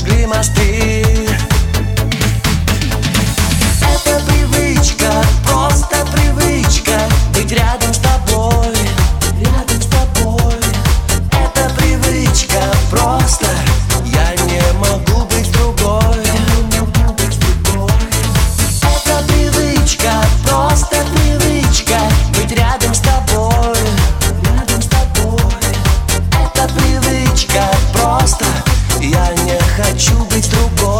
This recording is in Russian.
сожгли мосты. Это привычка, просто привычка быть рядом с тобой, рядом с тобой. Это привычка, просто я не могу быть с другой. Это привычка, просто привычка быть рядом с тобой, рядом с тобой. Это привычка, просто я не хочу быть с другой.